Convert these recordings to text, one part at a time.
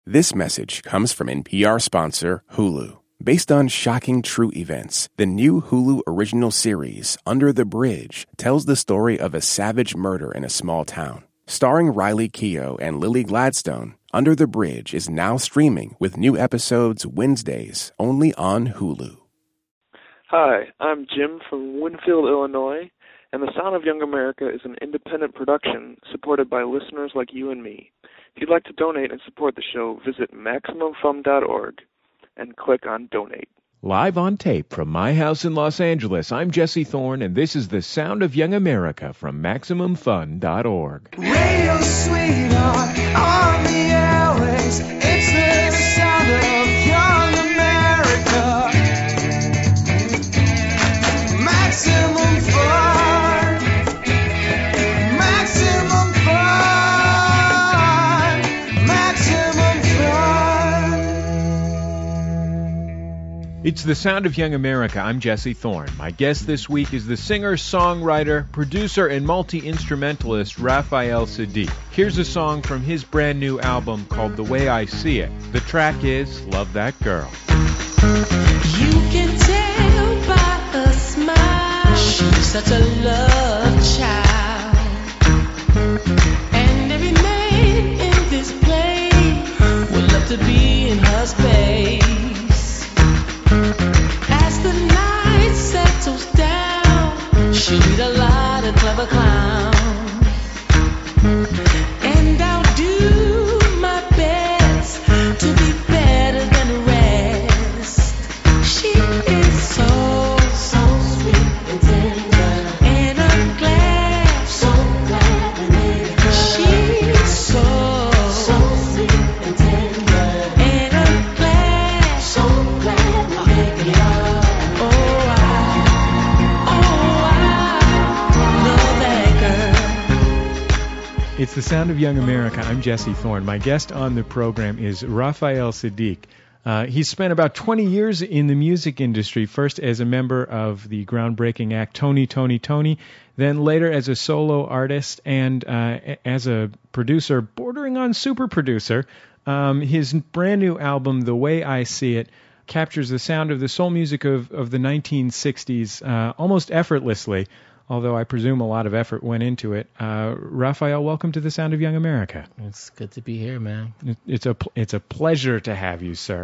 This message comes from NPR sponsor Hulu. Based on shocking true events, the new Hulu original series, Under the Bridge, tells the story of a savage murder in a small town. Starring Riley Keough and Lily Gladstone, Under the Bridge is now streaming with new episodes Wednesdays only on Hulu. Hi, I'm Jim from Winfield, Illinois, and The Sound of Young America is an independent production supported by listeners like you and me. If you'd like to donate and support the show, visit MaximumFun.org and click on Donate. Live on tape from my house in Los Angeles, I'm Jesse Thorne, and this is The Sound of Young America from MaximumFun.org. Radio sweetheart on the airwaves, it's the sound of young America. Maximum fun, maximum fun, maximum fun. It's The Sound of Young America. I'm Jesse Thorne. My guest this week is the singer, songwriter, producer, and multi-instrumentalist Raphael Saadiq. Here's a song from his brand new album called The Way I See It. The track is Love That Girl. You can tell by her smile, she's such a love child. And every man in this place would love to be in her space. As the night settles down, she'll meet a lot of clever clowns. And I'll do my best to be better than the rest. She is so sweet and tender, and I'm glad, so glad I made her. She's so sweet and tender, and I'm glad, so glad I made her. Oh, I love that girl. It's The Sound of Young America. I'm Jesse Thorne. My guest on the program is Raphael Saadiq. He's spent about 20 years in the music industry, first as a member of the groundbreaking act Tony, Tony, Tony, then later as a solo artist and as a producer, bordering on super producer. His brand new album, The Way I See It, captures the sound of the soul music of the 1960s almost effortlessly, although I presume a lot of effort went into it. Raphael, welcome to The Sound of Young America. It's good to be here, man. It's a pleasure to have you, sir.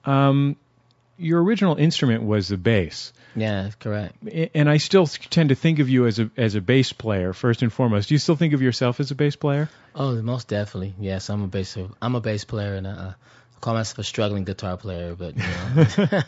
Your original instrument was the bass. Yeah, that's correct. And I still tend to think of you as a bass player, first and foremost. Do you still think of yourself as a bass player? Oh, most definitely. Yes, I'm a bass player, and I call myself a struggling guitar player, but you know.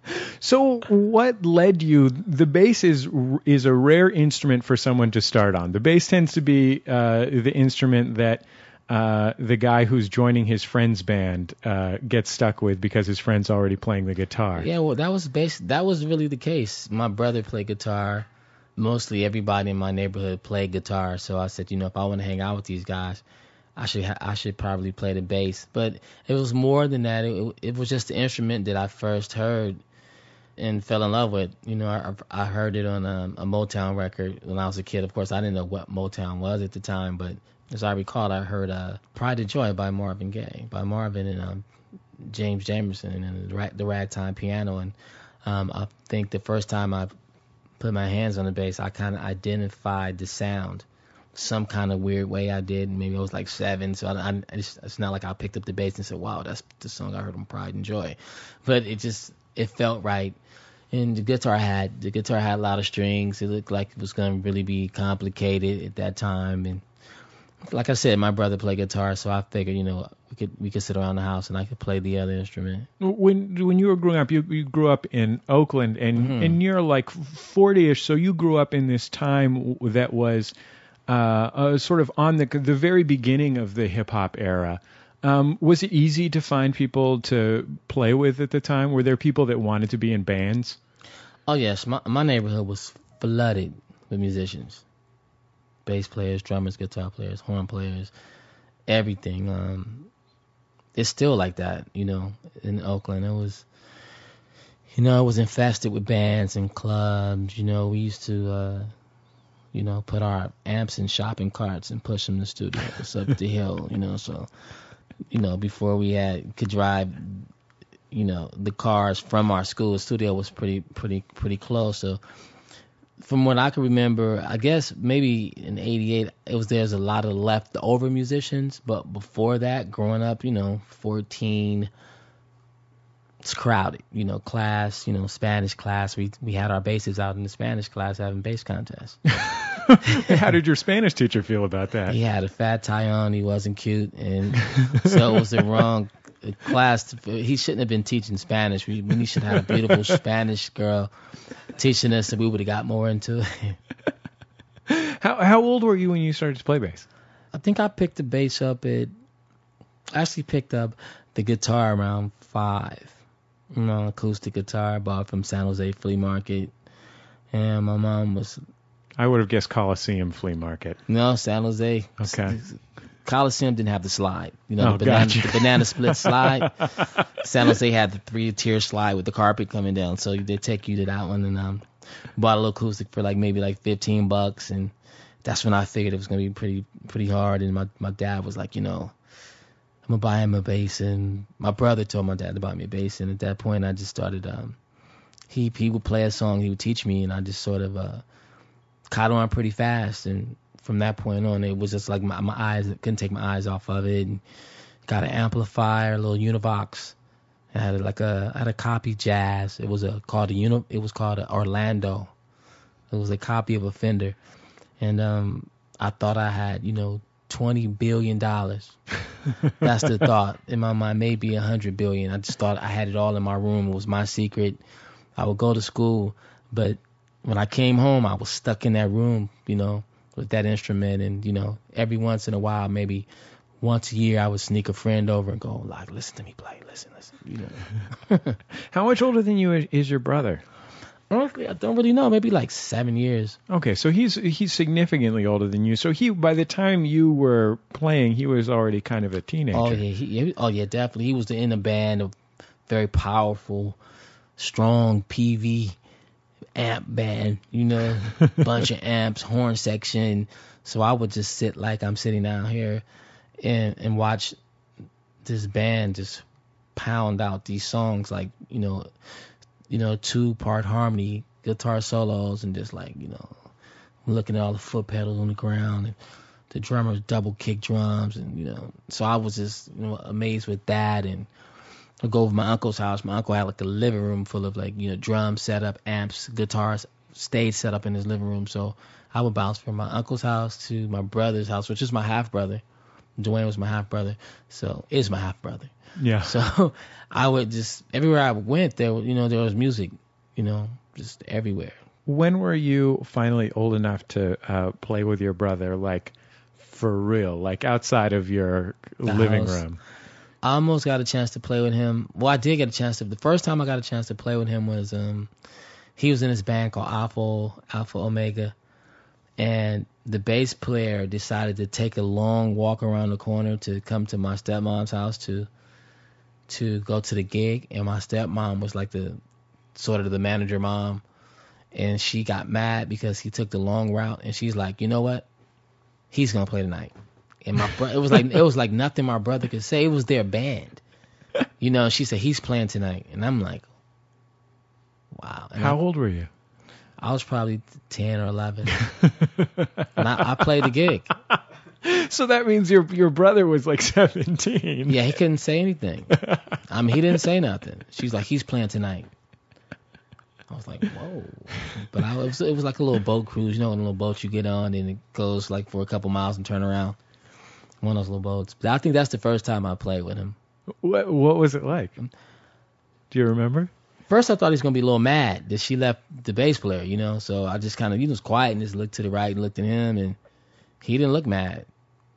So what led you? The bass is a rare instrument for someone to start on. The bass tends to be the instrument that the guy who's joining his friend's band gets stuck with because his friend's already playing the guitar. Yeah, well, that was really the case. My brother played guitar. Mostly everybody in my neighborhood played guitar, so I said, if I want to hang out with these guys, I should probably play the bass. But it was more than that. It was just the instrument that I first heard and fell in love with. I heard it on a Motown record when I was a kid. Of course, I didn't know what Motown was at the time, but as I recall, I heard Pride and Joy by Marvin Gaye, by Marvin and James Jamerson and the Ragtime Piano. And I think the first time I put my hands on the bass, I kind of identified the sound some kind of weird way. I did. Maybe I was like 7, so it's not like I picked up the bass and said, wow, that's the song I heard on Pride and Joy. But it felt right. And the guitar had a lot of strings. It looked like it was going to really be complicated at that time. And like I said, my brother played guitar, so I figured, we could sit around the house and I could play the other instrument. When you were growing up, you grew up in Oakland, and you're like 40-ish, so you grew up in this time that was sort of on the very beginning of the hip-hop era. Was it easy to find people to play with at the time? Were there people that wanted to be in bands? Oh, yes. My neighborhood was flooded with musicians. Bass players, drummers, guitar players, horn players, everything. It's still like that, in Oakland. It was, it was infested with bands and clubs. We used to, put our amps in shopping carts and push them to studios up the hill, so before we could drive, the cars from our school. The studio was pretty close. So from what I can remember, I guess maybe in '88, there's a lot of leftover musicians. But before that, growing up, 14, it's crowded. Class, Spanish class. We had our basses out in the Spanish class having bass contests. How did your Spanish teacher feel about that? He had a fat tie on. He wasn't cute, and so it was the wrong class. He shouldn't have been teaching Spanish. We should have had a beautiful Spanish girl teaching us, and we would have got more into it. How old were you when you started to play bass? I think I picked the bass up picked up the guitar around 5. Acoustic guitar bought from San Jose Flea Market, and my mom was. I would have guessed Coliseum Flea Market. No, San Jose. Okay. Coliseum didn't have the slide. Gotcha. The banana split slide. San Jose had the 3-tier slide with the carpet coming down. So they take you to that one, and bought a little acoustic for maybe $15, and that's when I figured it was gonna be pretty hard. And my dad was like, I'm gonna buy him a bass, and my brother told my dad to buy me a bass, and at that point I just started. He would play a song, he would teach me, and I just sort of caught on pretty fast, and from that point on, it was just like my eyes, couldn't take my eyes off of it. And got an amplifier, a little Univox. I had a copy Jazz. It was called an Orlando. It was a copy of a Fender, and I thought I had $20 billion. That's the thought in my mind, maybe 100 billion. I just thought I had it all in my room. It was my secret. I would go to school, but when I came home, I was stuck in that room, with that instrument. And, every once in a while, maybe once a year, I would sneak a friend over and go, listen to me play, listen. How much older than you is your brother? Honestly, I don't really know. Maybe 7 years. Okay, so he's significantly older than you. So by the time you were playing, he was already kind of a teenager. Oh, yeah, definitely. He was in a band, a very powerful, strong PV amp band, bunch of amps, horn section. So I would just sit like I'm sitting down here and watch this band just pound out these songs, 2-part harmony, guitar solos, and just looking at all the foot pedals on the ground, and the drummers double kick drums, and so I was just amazed with that. And I'd go over to my uncle's house. My uncle had a living room full of drums set up, amps, guitars, stage set up in his living room. So I would bounce from my uncle's house to my brother's house, which is my half brother. Dwayne was my half brother, so is my half brother. Yeah. So I would just, everywhere I went, there was music, just everywhere. When were you finally old enough to play with your brother, for real, outside of your living room? I almost got a chance to play with him. Well, I did get a chance to. The first time I got a chance to play with him was he was in his band called Alpha Omega, and the bass player decided to take a long walk around the corner to come to my stepmom's house to go to the gig. And my stepmom was the manager mom, and she got mad because he took the long route, and she's like, you know what, he's gonna play tonight. And it was like nothing my brother could say. It was their band, She said he's playing tonight, and I'm like, wow. And How old were you? I was probably 10 or 11, and I played the gig. So that means your brother was 17. Yeah, he couldn't say anything. He didn't say nothing. She's like, he's playing tonight. I was like, whoa. But it was like a little boat cruise, a little boat you get on, and it goes for a couple miles and turn around. One of those little boats. But I think that's the first time I played with him. What was it like? Do you remember? First, I thought he was going to be a little mad that she left the bass player, So I just kind of, was quiet and just looked to the right and looked at him, and he didn't look mad.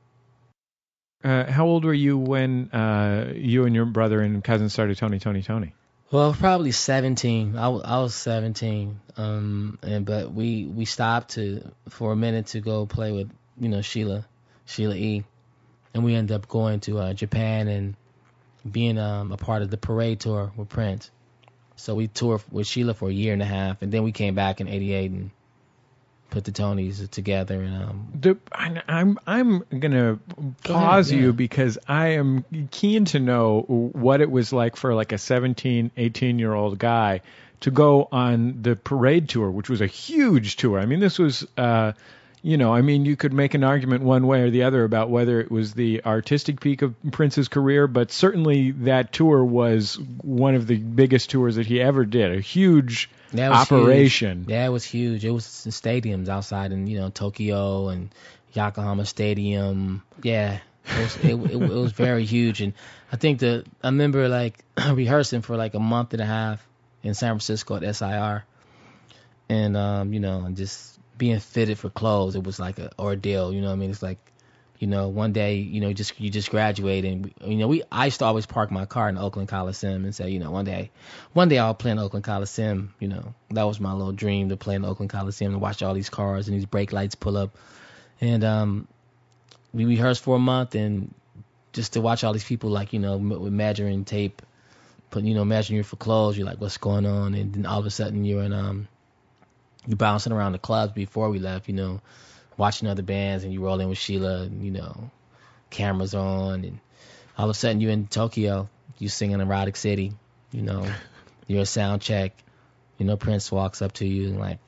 How old were you when you and your brother and cousin started Tony? Well, probably 17. I was 17. But we stopped for a minute to go play with, Sheila E. And we ended up going to Japan and being a part of the Parade tour with Prince. So we toured with Sheila for a year and a half, and then we came back in '88 and put the Tonys together. And I'm gonna pause you because I am keen to know what it was like for like a 17, 18-year-old guy to go on the Parade tour, which was a huge tour. I mean, this was, you could make an argument one way or the other about whether it was the artistic peak of Prince's career, but certainly that tour was one of the biggest tours that he ever did. A huge operation. Huge. Yeah, it was huge. It was in stadiums outside in Tokyo and Yokohama Stadium. Yeah, it was very huge. And I remember like rehearsing for like a month and a half in San Francisco at SIR, and and just being fitted for clothes. It was like an ordeal. You know what I mean? It's like, one day, you just graduate, and I used to always park my car in Oakland Coliseum and say, one day I'll play in Oakland Coliseum. That was my little dream, to play in Oakland Coliseum and watch all these cars and these brake lights pull up. And we rehearsed for a month, and just to watch all these people, like, with measuring tape, measuring you for clothes, you're like, what's going on? And then all of a sudden you're you're bouncing around the clubs before we left, watching other bands, and you roll in with Sheila, and, cameras on, and all of a sudden you're in Tokyo, you singing Erotic City, you're a sound check, Prince walks up to you and like,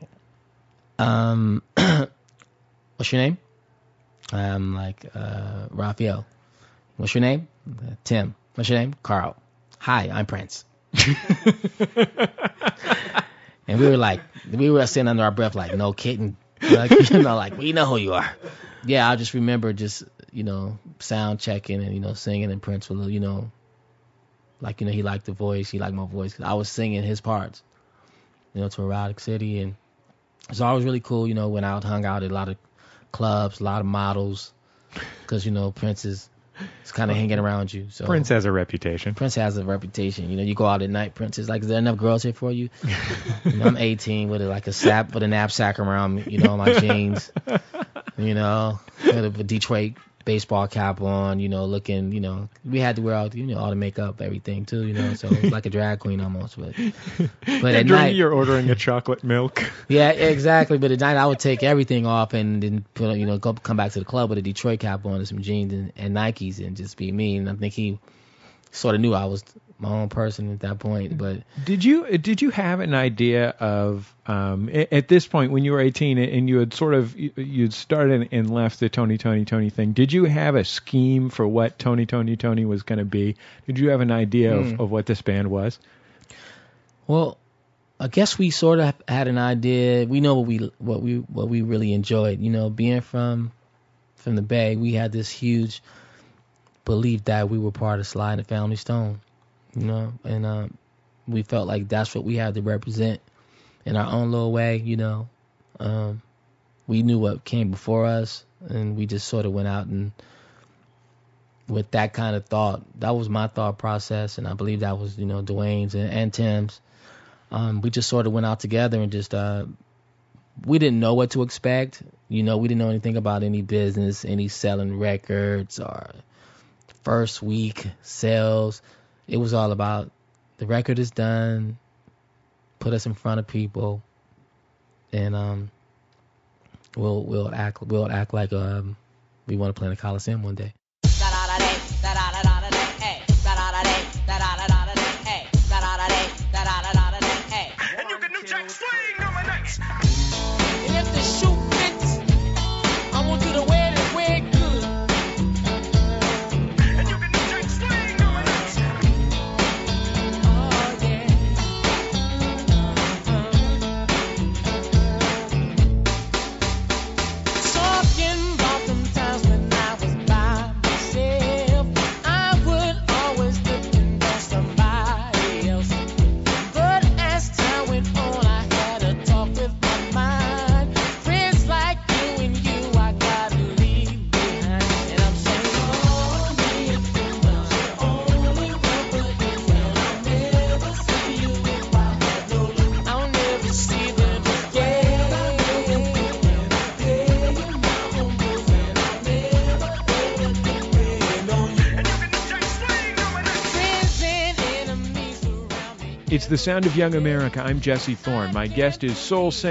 what's your name? I'm like, Raphael. What's your name? Tim. What's your name? Carl. Hi, I'm Prince. And we were saying under our breath, like, no kidding. Like, like, we know who you are. Yeah, I just remember sound checking and, singing, and Prince was, he liked the voice. He liked my voice. 'Cause I was singing his parts, to Erotic City. And it was always really cool, went out, hung out at a lot of clubs, a lot of models. Because, Prince is kind of hanging around you. So Prince has a reputation. You go out at night, Prince is like, is there enough girls here for you? I'm 18 with a knapsack around, my jeans, with a Detroit baseball cap on, looking, we had to wear all, all the makeup, everything too, so it was like a drag queen almost. But at night you're ordering a chocolate milk. Yeah, exactly. But at night I would take everything off and then put, come back to the club with a Detroit cap on and some jeans and Nikes and just be me. And I think he sort of knew I was my own person at that point. But did you have an idea of at this point when you were 18 and you had you'd started and left the Tony thing? Did you have a scheme for what Tony was going to be? Did you have an idea of what this band was? Well, I guess we sort of had an idea. We know what we really enjoyed. Being from the Bay, we had this huge belief that we were part of Sly and the Family Stone. And we felt like that's what we had to represent in our own little way, We knew what came before us, and we just sort of went out and with that kind of thought. That was my thought process, and I believe that was, Dwayne's and Tim's. We just sort of went out together and just, we didn't know what to expect. We didn't know anything about any business, any selling records or first week sales. It was all about the record is done, put us in front of people, and we'll act like we want to play in the Coliseum one day. And you can do Jack Swing on my nuts. And if the shoe fits, I want you to wear it good. And you can do Jack Swing on my nuts. Oh yeah. Talking about them times when I was by myself, I would always depend on somebody else. But as time went on, I had a talk with my mind. Friends like you and you, I gotta leave behind. And I'm saying, oh, me if you was the only one, but you will. I'll never see you if I had no you. I'll never see them again. Friends and enemies around me. It's the sound of young America. I'm Jesse Thorne. My guest is soul singer,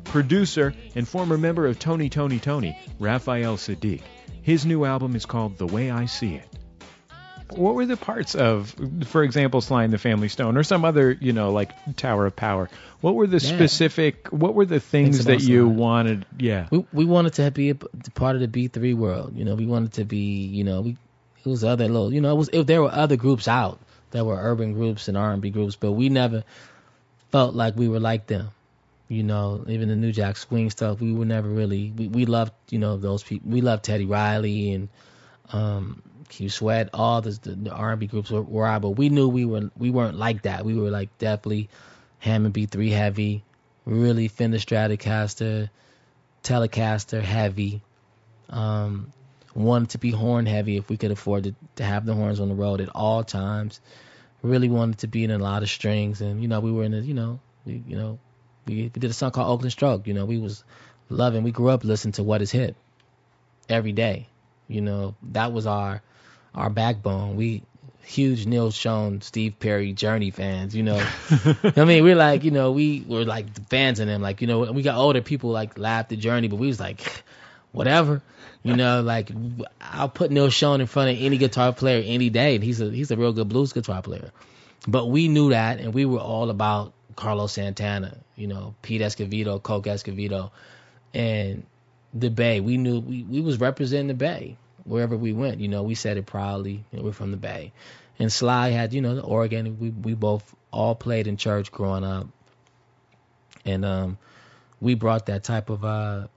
producer and former member of Tony, Raphael Saadiq. His new album is called The Way I See It. What were the parts of, for example, Sly and the Family Stone, or some other, like Tower of Power? What were the what were the things that you wanted? Yeah. We wanted to be a part of the B3 world. We wanted to be, it was other little, there were other groups out. There were urban groups and R&B groups, but we never felt like we were like them. Even the New Jack Swing stuff, we were never really, we loved, those people. We loved Teddy Riley and, Q Sweat, all the R&B groups were out, but we knew we weren't like that. We were like definitely Hammond B3 heavy, really Fender Stratocaster, Telecaster heavy. Wanted to be horn heavy if we could afford to have the horns on the road at all times. Really wanted to be in a lot of strings, and we were in the we did a song called Oakland Stroke. We was loving. We grew up listening to What Is Hip every day. That was our backbone. We huge Neil Schon, Steve Perry, Journey fans. I mean, we're like, we were like fans of them. Like, when we got older, people like laughed at Journey, but we was like, whatever. Like I'll put Neil Schon in front of any guitar player any day, and he's a real good blues guitar player. But we knew that, and we were all about Carlos Santana, Pete Escovedo, Coke Escovedo, and the Bay. We knew we was representing the Bay wherever we went. We said it proudly. We're from the Bay. And Sly had, the organ. We both all played in church growing up, and we brought that type of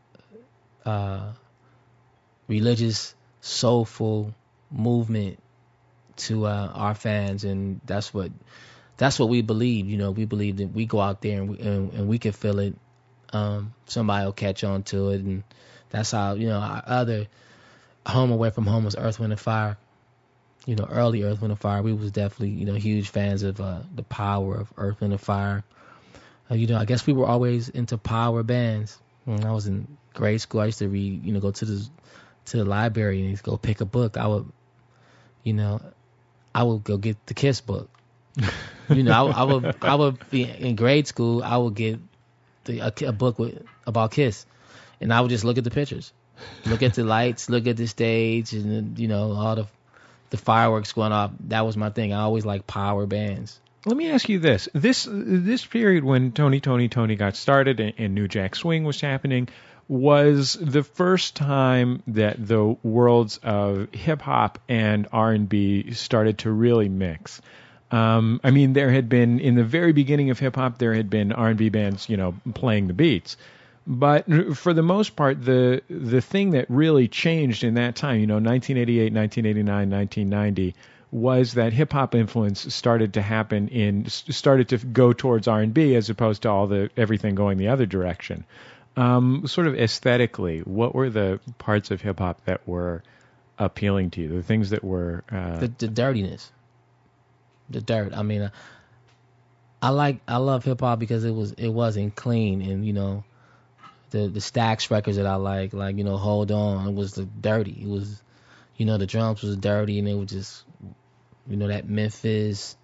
religious, soulful movement to our fans, and that's what we believe. We believe that we go out there and we can feel it. Somebody will catch on to it, and that's how our other Home Away from Home was Earth, Wind and Fire. Early Earth, Wind and Fire. We was definitely huge fans of the power of Earth, Wind and Fire. I guess we were always into power bands. When I was in grade school, I used to read, go to the library and go pick a book. I would go get the Kiss book. I would be in grade school. I would get a book about Kiss, and I would just look at the pictures, look at the lights, look at the stage, and all the fireworks going off. That was my thing. I always liked power bands. Let me ask you this: this period when Tony got started and New Jack Swing was happening was the first time that the worlds of hip hop and R&B started to really mix. I mean, there had been, in the very beginning of hip hop, there had been R&B bands, playing the beats. But for the most part, the thing that really changed in that time, 1988, 1989, 1990, was that hip hop influence started to go towards R&B as opposed to everything going the other direction. Sort of aesthetically, what were the parts of hip hop that were appealing to you? The things that were the dirtiness. The dirt. I mean, I love hip hop because it wasn't clean, and the Stax records that I like Hold On, it was dirty. It was, the drums was dirty, and it was just, that Memphis,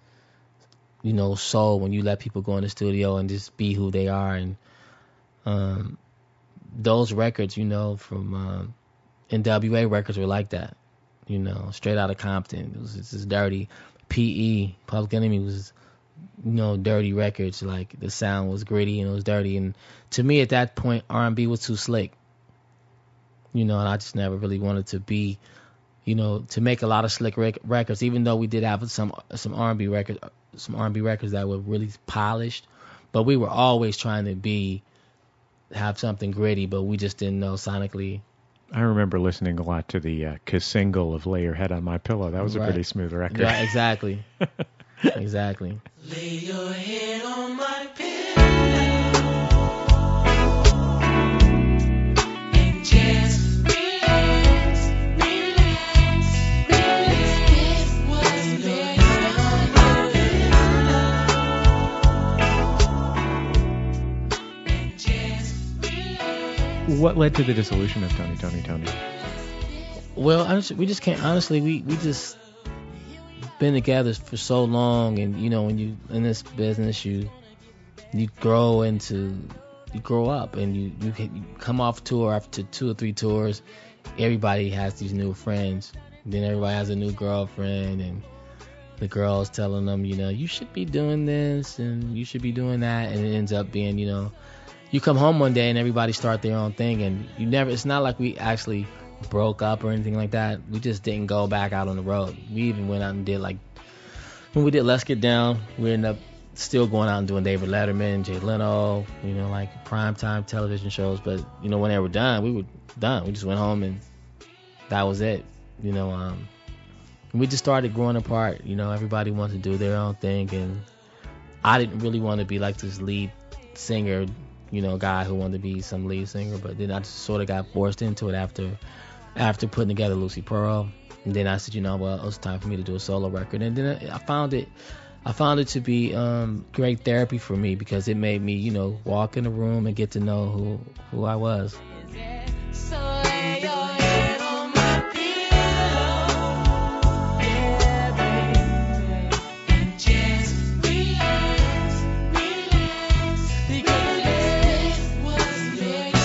soul when you let people go in the studio and just be who they are, and those records, from NWA records were like that, Straight Outta Compton. It was just dirty. P.E., Public Enemy was, dirty records. Like, the sound was gritty and it was dirty. And to me, at that point, R&B was too slick. And I just never really wanted to be, to make a lot of slick records. Even though we did have some R&B records that were really polished, but we were always trying to have something gritty. But we just didn't know sonically. I remember listening a lot to the single of Lay Your Head on My Pillow. That was a pretty smooth record. Yeah, exactly. Exactly. Lay your head on my pillow and just relax. This was and just relax. What led to the dissolution of Tony? Well, we just can't. Honestly, we just been together for so long, and when you in this business, you grow into grow up and you come off tour after 2 or 3 tours. Everybody has these new friends. Then everybody has a new girlfriend, and the girl's telling them, you should be doing this and you should be doing that, and it ends up being, you come home one day and everybody start their own thing, and it's not like we actually broke up or anything like that. We just didn't go back out on the road. We even went out and did, like, when we did Let's Get Down, we ended up still going out and doing David Letterman, Jay Leno, like primetime television shows. But, when they were done, we were done. We just went home and that was it. We just started growing apart. Everybody wanted to do their own thing, and I didn't really want to be like this lead singer, guy who wanted to be some lead singer. But then I just sort of got forced into it after putting together Lucy Pearl. And then I said, well, it was time for me to do a solo record. And then I found it to be great therapy for me, because it made me, walk in the room and get to know who I was. So lay your head on my pillow, yeah, baby, and just relax, because it was made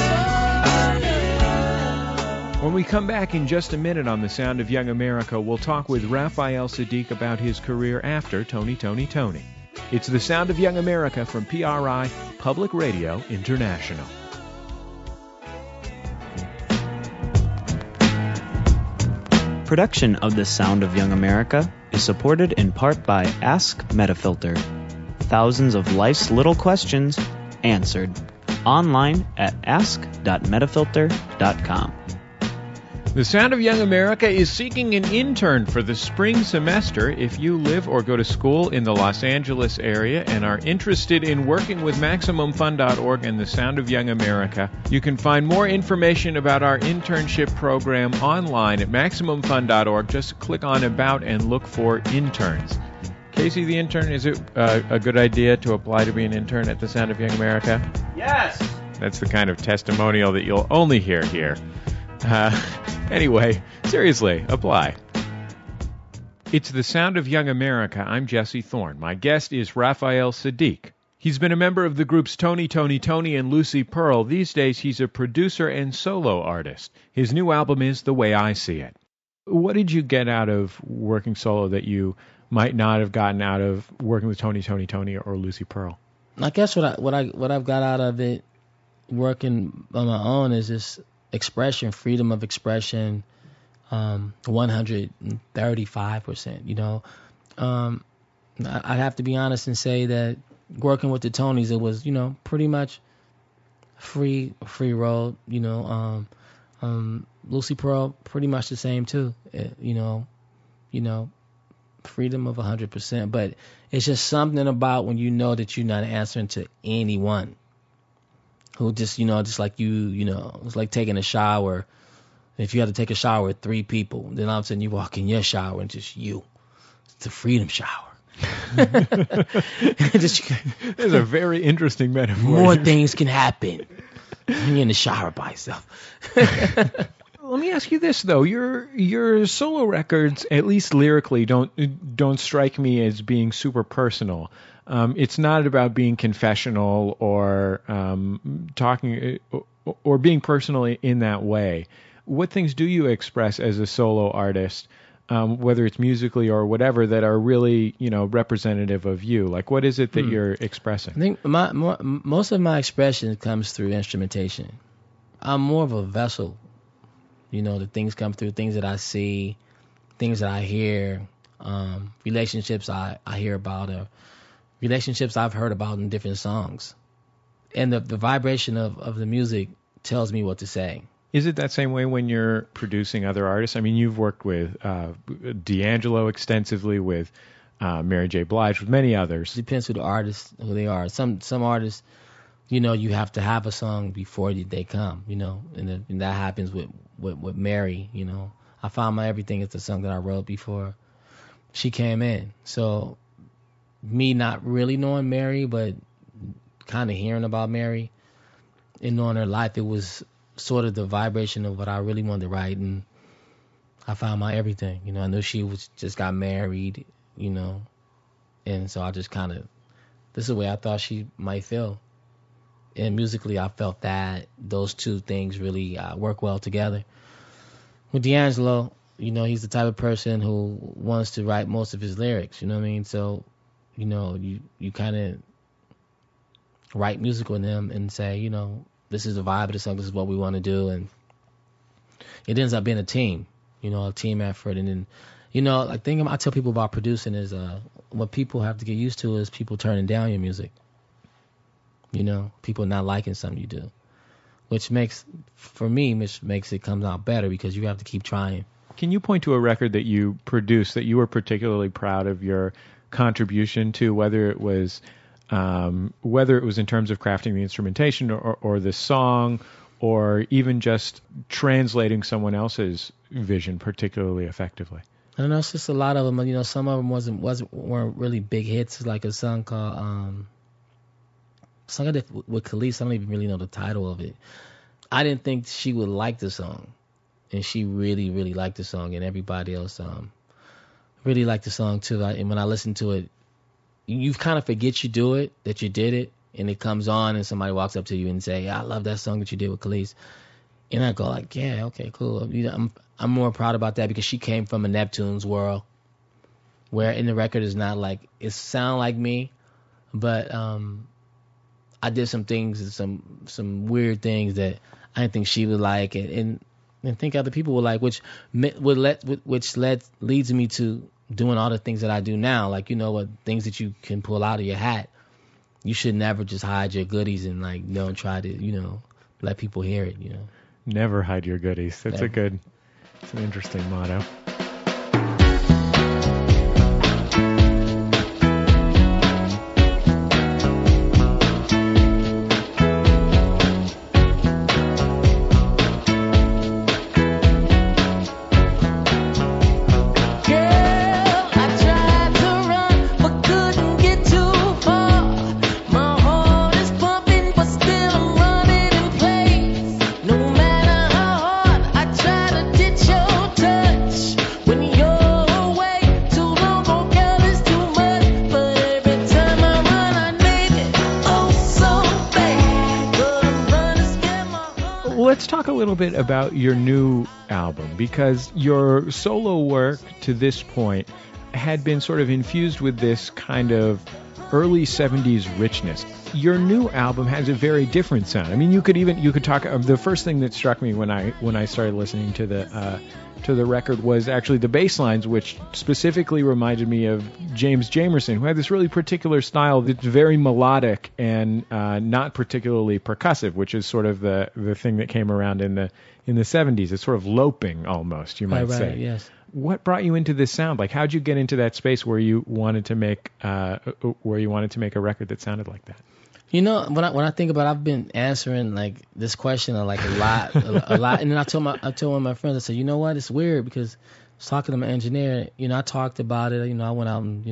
for you. When we come back in just a minute on The Sound of Young America, we'll talk with Raphael Saadiq about his career after Tony, Tony, Tony. It's The Sound of Young America from PRI, Public Radio International. Production of The Sound of Young America is supported in part by Ask Metafilter. Thousands of life's little questions answered. Online at ask.metafilter.com. The Sound of Young America is seeking an intern for the spring semester. If you live or go to school in the Los Angeles area and are interested in working with MaximumFun.org and the Sound of Young America, you can find more information about our internship program online at MaximumFun.org. Just click on About and look for interns. Casey, the intern, is it a good idea to apply to be an intern at the Sound of Young America? Yes! That's the kind of testimonial that you'll only hear here. Anyway, seriously, apply. It's The Sound of Young America. I'm Jesse Thorne. My guest is Raphael Saadiq. He's been a member of the groups Tony, Tony, Tony, and Lucy Pearl. These days, he's a producer and solo artist. His new album is The Way I See It. What did you get out of working solo that you might not have gotten out of working with Tony, Tony, Tony, or Lucy Pearl? I guess what I've got out of it working on my own is just expression, freedom of expression, 135%. I'd have to be honest and say that working with the Tonys, it was pretty much free road. Lucy Pearl, pretty much the same too. Freedom of 100%. But it's just something about when you know that you're not answering to anyone. Who just, just like it's like taking a shower. If you had to take a shower with 3 people, then all of a sudden you walk in your shower and just you. It's a freedom shower. It's a very interesting metaphor. More things can happen when you're in the shower by yourself. Let me ask you this though: your solo records, at least lyrically, don't strike me as being super personal. It's not about being confessional or talking or being personal in that way. What things do you express as a solo artist, whether it's musically or whatever, that are really representative of you? Like, what is it that you're expressing? I think most of my expression comes through instrumentation. I'm more of a vessel. The things come through, things that I see, things that I hear, relationships I hear about, or relationships I've heard about in different songs. And the vibration of the music tells me what to say. Is it that same way when you're producing other artists? I mean, you've worked with D'Angelo extensively, with Mary J. Blige, with many others. Depends who they are. Some artists, you have to have a song before they come, and that happens with Mary, I found My Everything is the song that I wrote before she came in. So me not really knowing Mary, but kind of hearing about Mary and knowing her life, it was sort of the vibration of what I really wanted to write, and I found My Everything. I knew she just got married, and so I just kind of, this is the way I thought she might feel. And musically, I felt that those two things really work well together. With D'Angelo, you know, he's the type of person who wants to write most of his lyrics, you know what I mean? So, you know, you kind of write music with him and say, you know, this is the vibe of the song, this is what we want to do, and it ends up being a team, you know, a team effort. And then, you know, like thing I tell people about producing is what people have to get used to is people turning down your music. You know, people not liking something you do, which makes it come out better because you have to keep trying. Can you point to a record that you produced that you were particularly proud of your contribution to, whether it was in terms of crafting the instrumentation or the song, or even just translating someone else's vision particularly effectively? I don't know. It's just a lot of them. You know, some of them weren't really big hits. Like a song called song I did with Khalees. I don't even really know the title of it. I didn't think she would like the song, and she really, really liked the song, and everybody else really liked the song too. And when I listened to it, you kind of forget you do it, that you did it, and it comes on, and somebody walks up to you and say, "I love that song that you did with Khalees," and I go like, "Yeah, okay, cool." You know, I'm more proud about that because she came from a Neptune's world, where in the record is not like it sound like me, but I did some things, some weird things that I didn't think she would like, and think other people would like, which leads me to doing all the things that I do now. Like, you know, what things that you can pull out of your hat. You should never just hide your goodies and like don't try to, you know, let people hear it. You know, never hide your goodies. That's Never. It's an interesting motto. Let's talk a little bit about your new album, because your solo work to this point had been sort of infused with this kind of early 70s richness. Your new album has a very different sound. I mean, you could talk. The first thing that struck me when I started listening to the record was actually the bass lines, which specifically reminded me of James Jamerson, who had this really particular style that's very melodic and not particularly percussive, which is sort of the thing that came around in the 70s. It's sort of loping almost, you might say. Right, yes. What brought you into this sound? Like, how'd you get into that space where you wanted to make a record that sounded like that? You know, when I think about it, I've been answering like this question like a lot, and then I told one of my friends, I said, you know what, it's weird because I was talking to my engineer. You know, I talked about it. You know, I went out and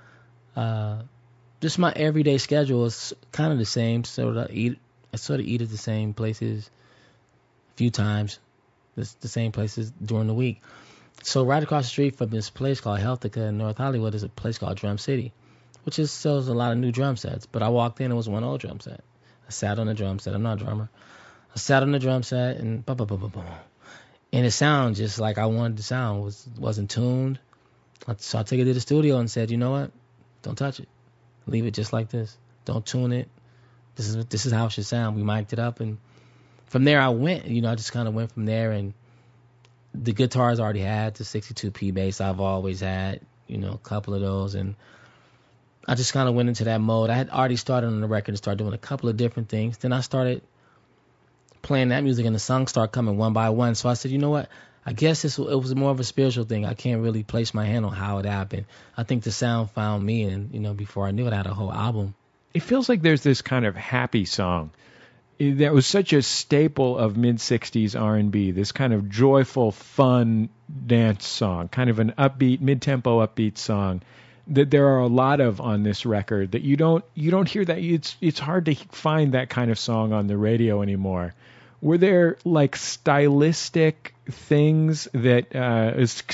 just my everyday schedule is kind of the same. I sort of eat at the same places a few times, the same places during the week. So right across the street from this place called Healthica in North Hollywood is a place called Drum City, which sells a lot of new drum sets. But I walked in, it was one old drum set. I sat on the drum set. I'm not a drummer. I sat on the drum set and and it sounded just like I wanted to sound. Wasn't tuned. So I took it to the studio and said, you know what? Don't touch it. Leave it just like this. Don't tune it. This is how it should sound. We mic'd it up, and from there I went. You know, I just kind of went from there, and the guitars I already had, the 62P bass I've always had, you know, a couple of those, and I just kind of went into that mode. I had already started on the record and started doing a couple of different things. Then I started playing that music, and the songs started coming one by one. So I said, you know what? I guess it was more of a spiritual thing. I can't really place my hand on how it happened. I think the sound found me, and, you know, before I knew it, I had a whole album. It feels like there's this kind of happy song that was such a staple of mid-60s R&B, this kind of joyful, fun dance song, kind of an upbeat, mid-tempo upbeat song that there are a lot of on this record that you don't hear that. It's hard to find that kind of song on the radio anymore. Were there like stylistic things that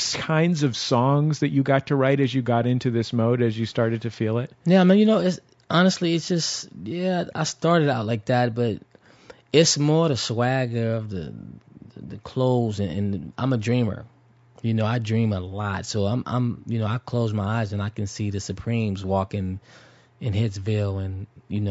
kinds of songs that you got to write as you got into this mode, as you started to feel it? Yeah, I mean, you know, Honestly, it's just, I started out like that, but it's more the swagger of the clothes, and I'm a dreamer. You know, I dream a lot, so I'm you know, I close my eyes and I can see the Supremes walking in Hitsville, and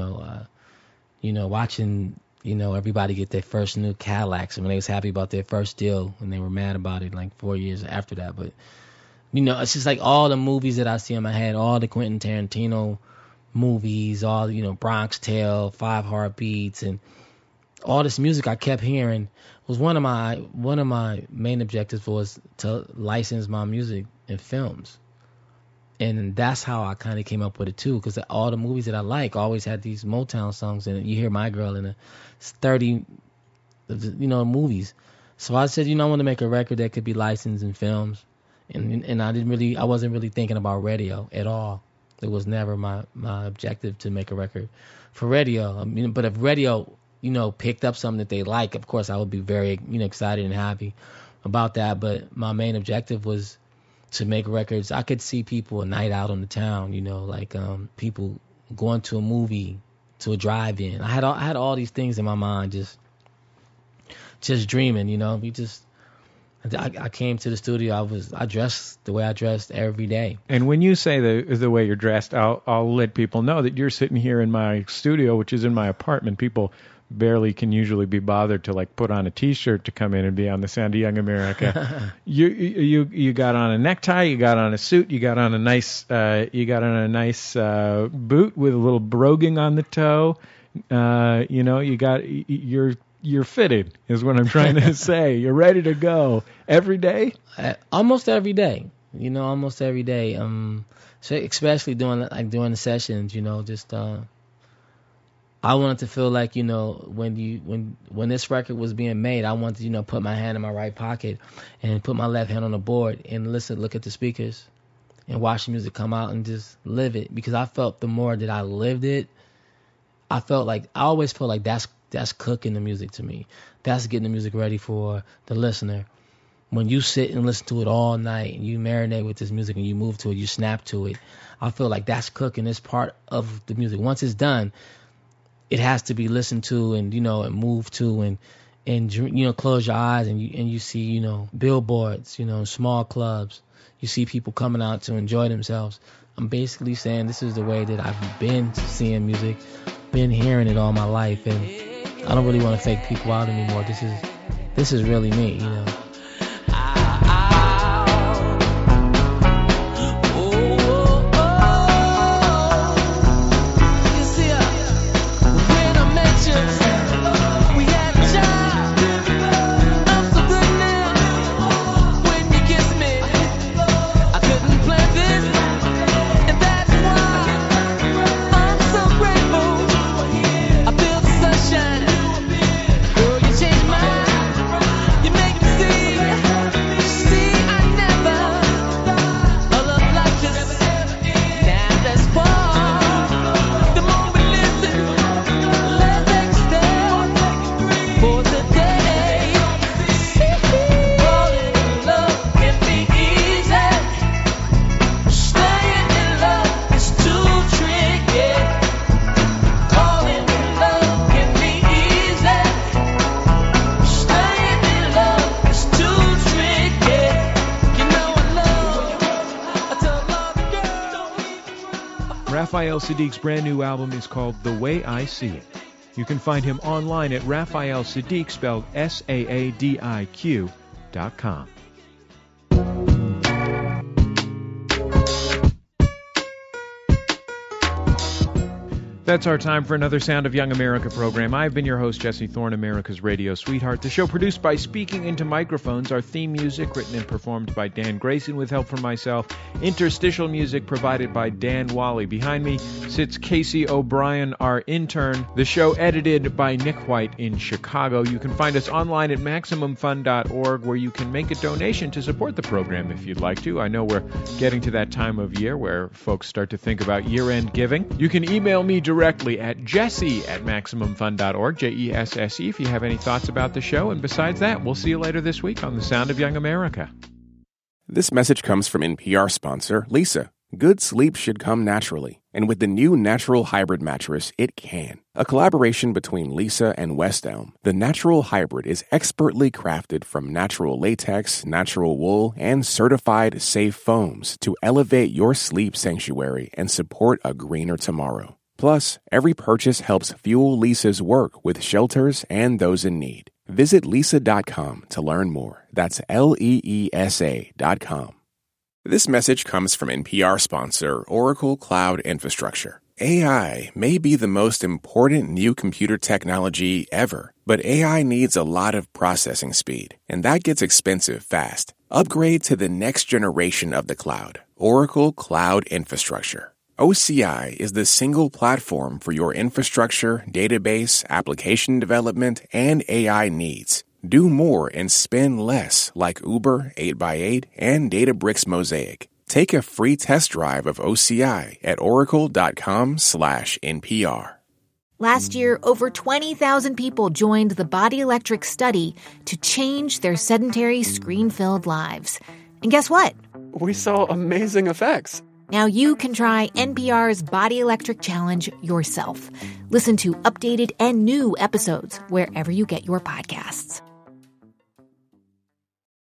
watching, everybody get their first new Cadillacs. I mean, they was happy about their first deal, and they were mad about it like 4 years after that. But it's just like all the movies that I see in my head, all the Quentin Tarantino movies, all Bronx Tale, Five Heartbeats, and all this music I kept hearing. Was one of my main objectives was to license my music in films. And that's how I kind of came up with it too, because all the movies that I like always had these Motown songs, and you hear My Girl in 30 movies. So I said, I want to make a record that could be licensed in films, and I wasn't really thinking about radio at all. It was never my objective to make a record for radio. But if radio picked up something that they like, of course I would be very excited and happy about that. But my main objective was to make records. I could see people a night out on the town, people going to a movie, to a drive-in. I had all these things in my mind, just dreaming. I came to the studio. I dressed the way I dressed every day. And when you say the way you're dressed, I'll let people know that you're sitting here in my studio, which is in my apartment. People barely can usually be bothered to like put on a T-shirt to come in and be on the Sound of Young America. You got on a necktie, you got on a suit, you got on a nice boot with a little broguing on the toe. You're fitted, is what I'm trying to say. You're ready to go every day. Almost every day. Almost every day. So especially during the sessions. I wanted to feel like, when this record was being made, I wanted to, put my hand in my right pocket and put my left hand on the board and look at the speakers and watch the music come out and just live it. Because I felt the more that I lived it, I always felt like that's cooking the music to me. That's getting the music ready for the listener. When you sit and listen to it all night and you marinate with this music and you move to it, you snap to it, I feel like that's cooking. It's part of the music. Once it's done, it has to be listened to and and moved to, and close your eyes and you see billboards, small clubs. You see people coming out to enjoy themselves. I'm basically saying this is the way that I've been seeing music, been hearing it all my life, and I don't really want to fake people out anymore. This is really me, Raphael Saadiq's brand new album is called The Way I See It. You can find him online at Raphael Saadiq, spelled SAADIQ.com. That's our time for another Sound of Young America program. I've been your host, Jesse Thorne, America's radio sweetheart. The show produced by Speaking Into Microphones. Our theme music written and performed by Dan Grayson with help from myself. Interstitial music provided by Dan Wally. Behind me sits Casey O'Brien, our intern. The show edited by Nick White in Chicago. You can find us online at MaximumFun.org, where you can make a donation to support the program if you'd like to. I know we're getting to that time of year where folks start to think about year-end giving. You can email me directly at jesse@MaximumFun.org, Jesse, if you have any thoughts about the show. And besides that, we'll see you later this week on The Sound of Young America. This message comes from NPR sponsor Lisa. Good sleep should come naturally. And with the new Natural Hybrid mattress, it can. A collaboration between Leesa and West Elm, the Natural Hybrid is expertly crafted from natural latex, natural wool, and certified safe foams to elevate your sleep sanctuary and support a greener tomorrow. Plus, every purchase helps fuel Leesa's work with shelters and those in need. Visit Leesa.com to learn more. That's LEESA.com. This message comes from NPR sponsor Oracle Cloud Infrastructure. AI may be the most important new computer technology ever, but AI needs a lot of processing speed, and that gets expensive fast. Upgrade to the next generation of the cloud, Oracle Cloud Infrastructure. OCI is the single platform for your infrastructure, database, application development, and AI needs. Do more and spend less like Uber 8x8 and Databricks Mosaic. Take a free test drive of OCI at oracle.com/NPR. Last year, over 20,000 people joined the Body Electric study to change their sedentary, screen-filled lives. And guess what? We saw amazing effects. Now you can try NPR's Body Electric Challenge yourself. Listen to updated and new episodes wherever you get your podcasts.